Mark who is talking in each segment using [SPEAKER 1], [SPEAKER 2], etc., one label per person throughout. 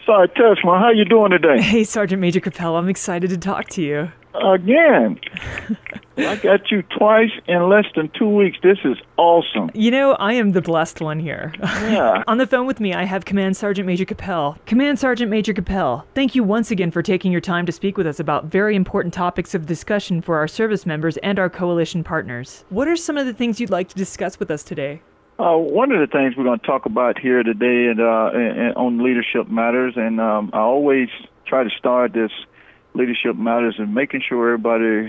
[SPEAKER 1] Sergeant Tessman, how you doing today?
[SPEAKER 2] Hey, Sergeant Major Capel, I'm excited to talk to you.
[SPEAKER 1] Again. I got you twice in less than 2 weeks. This is awesome.
[SPEAKER 2] You know, I am the blessed one here.
[SPEAKER 1] Yeah.
[SPEAKER 2] On the phone with me, I have Command Sergeant Major Capel. Command Sergeant Major Capel, thank you once again for taking your time to speak with us about very important topics of discussion for our service members and our coalition partners. What are some of the things you'd like to discuss with us today?
[SPEAKER 1] One of the things we're going to talk about here today on Leadership Matters, and I always try to start this Leadership Matters and making sure everybody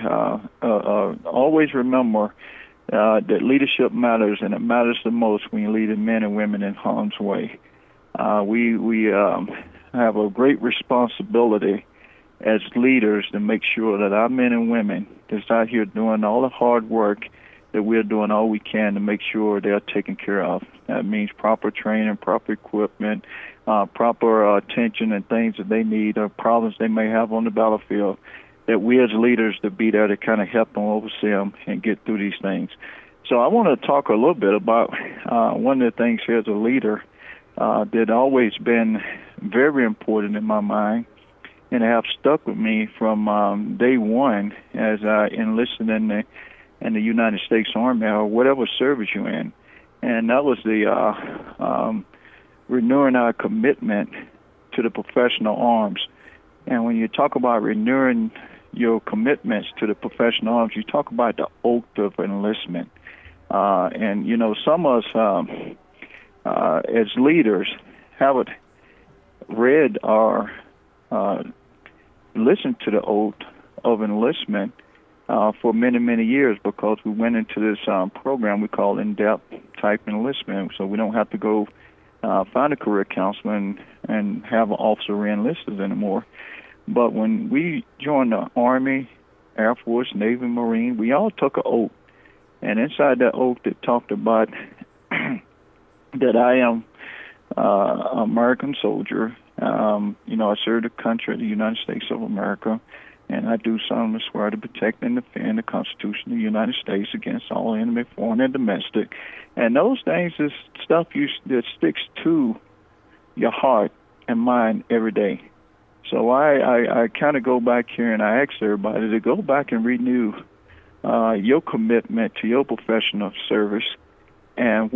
[SPEAKER 1] always remember that leadership matters, and it matters the most when you're leading men and women in harm's way. We have a great responsibility as leaders to make sure that our men and women that's out here doing all the hard work, that we're doing all we can to make sure they're taken care of. That means proper training, proper equipment, proper attention and things that they need, or problems they may have on the battlefield, that we as leaders to be there to kind of help them, oversee them, and get through these things. So I want to talk a little bit about one of the things here as a leader that always been very important in my mind and have stuck with me from day one as I enlisted in the United States Army or whatever service you're in. And that was the renewing our commitment to the professional arms. And when you talk about renewing your commitments to the professional arms, you talk about the oath of enlistment. And, you know, some of us as leaders haven't read or listened to the oath of enlistment for many, many years, because we went into this program we call in-depth type enlistment, so we don't have to go find a career counselor and have an officer re-enlisted anymore. But when we joined the Army, Air Force, Navy, Marine, we all took an oath. And inside that oath it talked about that I am an American soldier. You know, I served the country, the United States of America, and I do solemnly swear to protect and defend the Constitution of the United States against all enemy, foreign and domestic. And those things is stuff that sticks to your heart and mind every day. So I kind of go back here and I ask everybody to go back and renew your commitment to your professional service and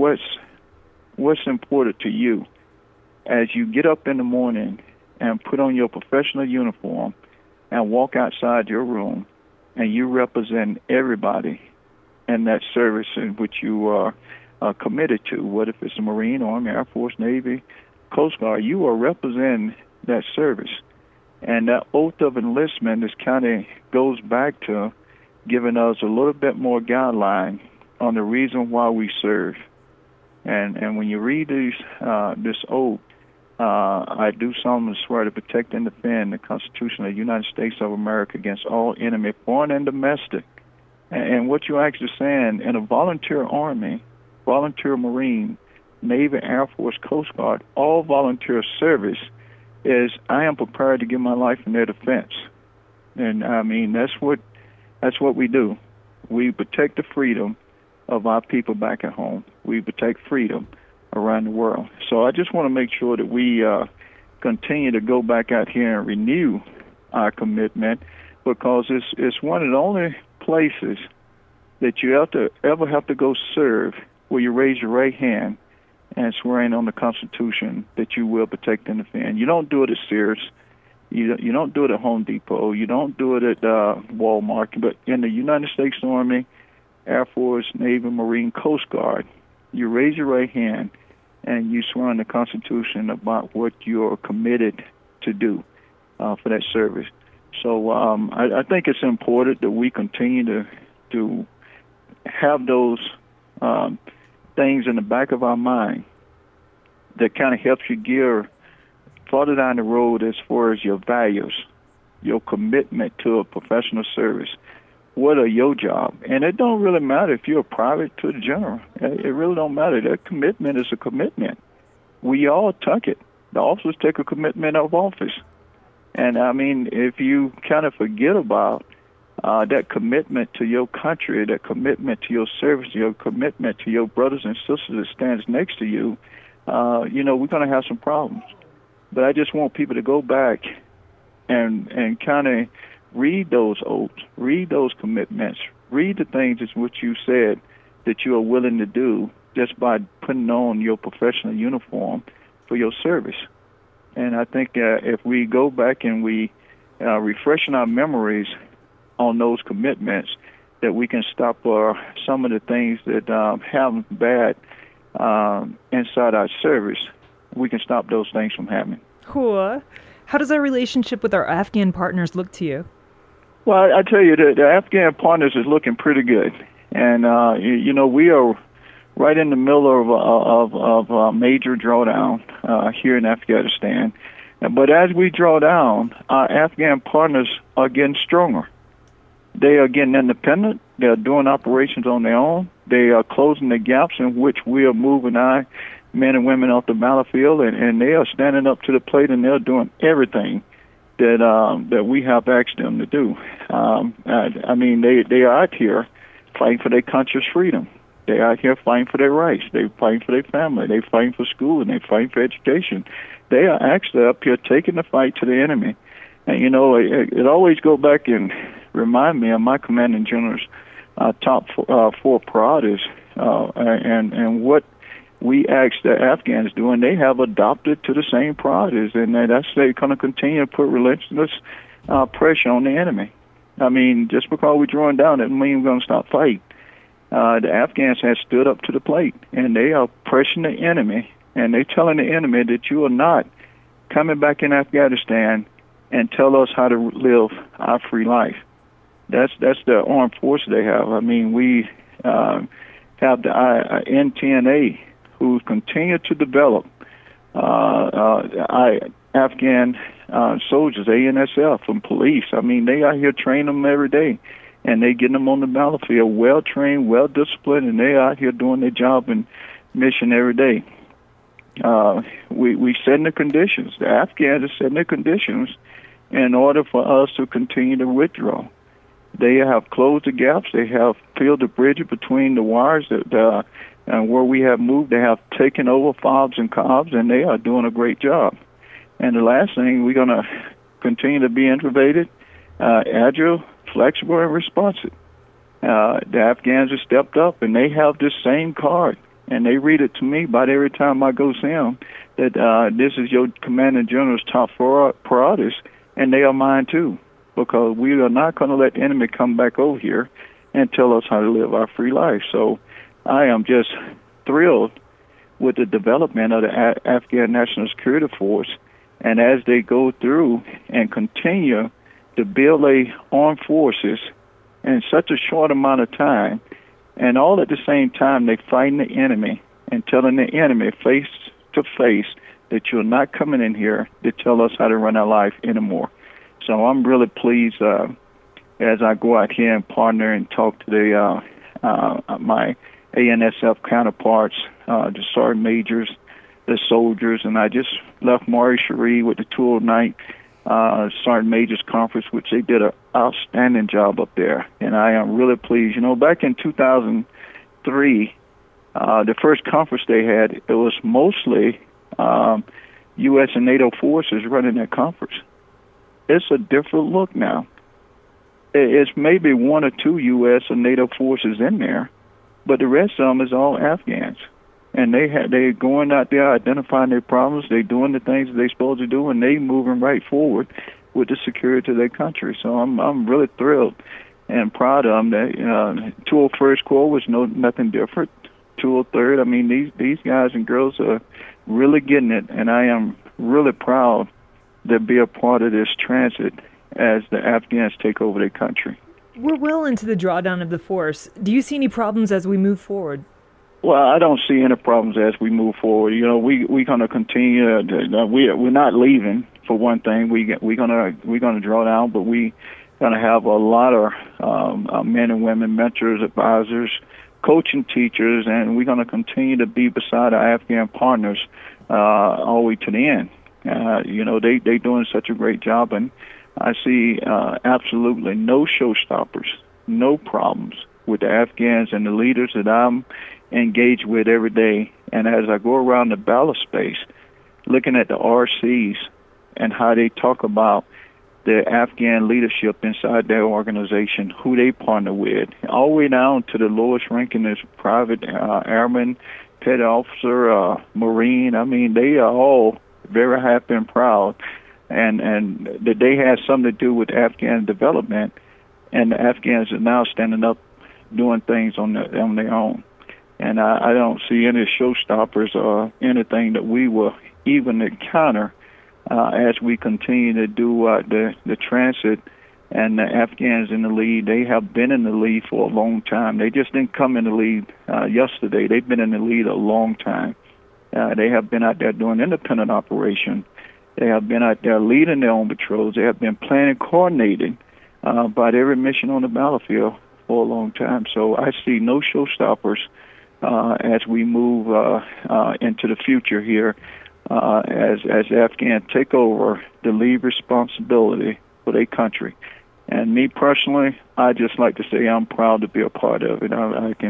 [SPEAKER 1] what's important to you as you get up in the morning and put on your professional uniform and walk outside your room, and you represent everybody in that service in which you are committed to, whether it's the Marine, Army, Air Force, Navy, Coast Guard. You are representing that service. And that oath of enlistment is kind of goes back to giving us a little bit more guideline on the reason why we serve. And when you read this oath, I do solemnly swear to protect and defend the Constitution of the United States of America against all enemy, foreign and domestic. And what you're actually saying, in a volunteer Army, volunteer Marine, Navy, Air Force, Coast Guard, all volunteer service, is I am prepared to give my life in their defense. And I mean, that's what we do. We protect the freedom of our people back at home. We protect freedom around the world. So I just want to make sure that we continue to go back out here and renew our commitment, because it's one of the only places that you ever have to go serve where you raise your right hand and swearing on the Constitution that you will protect and defend. You don't do it at Sears. You don't do it at Home Depot. You don't do it at Walmart. But in the United States Army, Air Force, Navy, Marine, Coast Guard, you raise your right hand and you swear on the Constitution about what you're committed to do for that service. So I think it's important that we continue to have those things in the back of our mind that kind of helps you gear farther down the road as far as your values, your commitment to a professional service. What are your job? And it don't really matter if you're a private to the general. It really don't matter. That commitment is a commitment. We all took it. The officers take a commitment of office. And, I mean, if you kind of forget about that commitment to your country, that commitment to your service, your commitment to your brothers and sisters that stands next to you, we're going to have some problems. But I just want people to go back and kind of read those oaths, read those commitments, read the things as what you said that you are willing to do just by putting on your professional uniform for your service. And I think if we go back and we refreshen our memories on those commitments, that we can stop some of the things that happen bad inside our service. We can stop those things from happening.
[SPEAKER 2] Cool. How does our relationship with our Afghan partners look to you?
[SPEAKER 1] Well, I tell you, the Afghan partners is looking pretty good. And, we are right in the middle of a major drawdown here in Afghanistan. But as we draw down, our Afghan partners are getting stronger. They are getting independent. They are doing operations on their own. They are closing the gaps in which we are moving our men and women off the battlefield, and they are standing up to the plate, and they're doing everything that we have asked them to do. They are out here fighting for their country's freedom. They're out here fighting for their rights. They're fighting for their family. They're fighting for school, and they're fighting for education. They are actually up here taking the fight to the enemy. And, it always go back and remind me of my commanding general's top four priorities and what we asked the Afghans do, and they have adopted to the same priorities, and that's they're going to continue to put relentless pressure on the enemy. I mean, just because we're drawing down, that means we're going to stop fighting. The Afghans have stood up to the plate, and they are pressing the enemy, and they're telling the enemy that you are not coming back in Afghanistan and tell us how to live our free life. That's the armed force they have. I mean, we have the NTNA, who continue to develop Afghan soldiers, ANSF, and police. I mean, they out here training them every day, and they getting them on the battlefield, well-trained, well-disciplined, and they out here doing their job and mission every day. We setting the conditions. The Afghans are setting the conditions in order for us to continue to withdraw. They have closed the gaps. They have filled the bridge between the wires that and where we have moved. They have taken over FOBs and COBs, and they are doing a great job. And the last thing, we're going to continue to be innovative, agile, flexible, and responsive. The Afghans have stepped up, and they have this same card, and they read it to me about every time I go see them, that this is your commanding general's top four priorities, and they are mine too, because we are not going to let the enemy come back over here and tell us how to live our free life. So I am just thrilled with the development of the Afghan National Security Force, and as they go through and continue to build their armed forces in such a short amount of time, and all at the same time they fighting the enemy and telling the enemy face to face that you're not coming in here to tell us how to run our life anymore. So I'm really pleased as I go out here and partner and talk to my ANSF counterparts, the sergeant majors, the soldiers, and I just left Maury Cherie with the 209 Sergeant Majors Conference, which they did an outstanding job up there, and I am really pleased. Back in 2003, the first conference they had, it was mostly U.S. and NATO forces running that conference. It's a different look now. It's maybe one or two U.S. and NATO forces in there, but the rest of them is all Afghans. And they're going out there identifying their problems. They're doing the things that they're supposed to do, and they moving right forward with the security of their country. So I'm really thrilled and proud of them. That 201st Corps was nothing different. 203rd. I mean, these guys and girls are really getting it, and I am really proud to be a part of this transit as the Afghans take over their country.
[SPEAKER 2] We're well into the drawdown of the force. Do you see any problems as we move forward?
[SPEAKER 1] Well, I don't see any problems as we move forward. We're going to continue. We're not leaving, for one thing. We're gonna draw down, but we're going to have a lot of men and women, mentors, advisors, coaching teachers, and we're going to continue to be beside our Afghan partners all the way to the end. They're doing such a great job, and I see absolutely no showstoppers, no problems with the Afghans and the leaders that I'm engaged with every day. And as I go around the battle space, looking at the RCs and how they talk about the Afghan leadership inside their organization, who they partner with, all the way down to the lowest ranking as private airman, petty officer, Marine. I mean, they are all very happy and proud, and that they had something to do with Afghan development, and the Afghans are now standing up, doing things on their own. And I don't see any showstoppers or anything that we will even encounter as we continue to do the transit. And the Afghans in the lead, they have been in the lead for a long time. They just didn't come in the lead yesterday. They've been in the lead a long time. They have been out there doing independent operation. They have been out there leading their own patrols. They have been planning, coordinating by every mission on the battlefield for a long time. So I see no showstoppers as we move into the future here, as Afghans take over the lead responsibility for their country. And me personally, I just like to say I'm proud to be a part of it.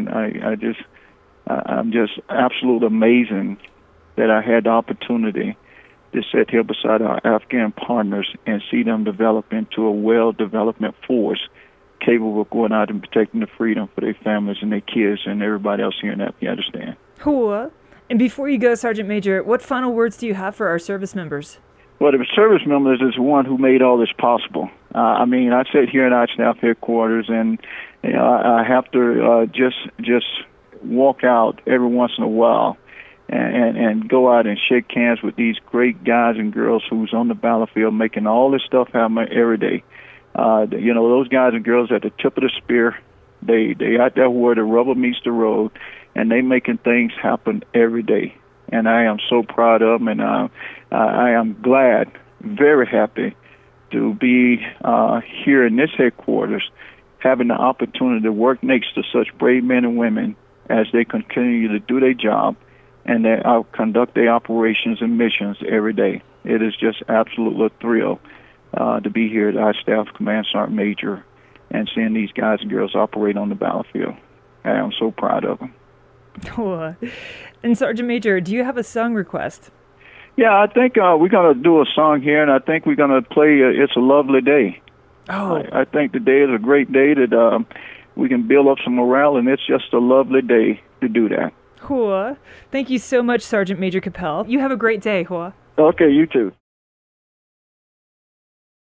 [SPEAKER 1] I'm just absolutely amazing that I had the opportunity to sit here beside our Afghan partners and see them develop into a well-development force capable of going out and protecting the freedom for their families and their kids and everybody else here in Afghanistan.
[SPEAKER 2] Cool. And before you go, Sergeant Major, what final words do you have for our service members?
[SPEAKER 1] Well, the service members is the one who made all this possible. I mean, I sit here in our staff headquarters, and I have to just walk out every once in a while and go out and shake hands with these great guys and girls who's on the battlefield making all this stuff happen every day. Those guys and girls at the tip of the spear, they out there where the rubber meets the road, and they making things happen every day. And I am so proud of them, and I am glad, very happy to be here in this headquarters, having the opportunity to work next to such brave men and women as they continue to do their job and they conduct their operations and missions every day. It is just absolutely a thrill to be here at our Staff Command Sergeant Major and seeing these guys and girls operate on the battlefield. I am so proud of them.
[SPEAKER 2] Oh. And Sergeant Major, do you have a song request?
[SPEAKER 1] Yeah, I think we're going to do a song here, and I think we're going to play It's a Lovely Day.
[SPEAKER 2] Oh.
[SPEAKER 1] I think today is a great day that we can build up some morale, and it's just a lovely day to do that.
[SPEAKER 2] Cool. Thank you so much, Sergeant Major Capel. You have a great day, Hoa.
[SPEAKER 1] Okay, you too.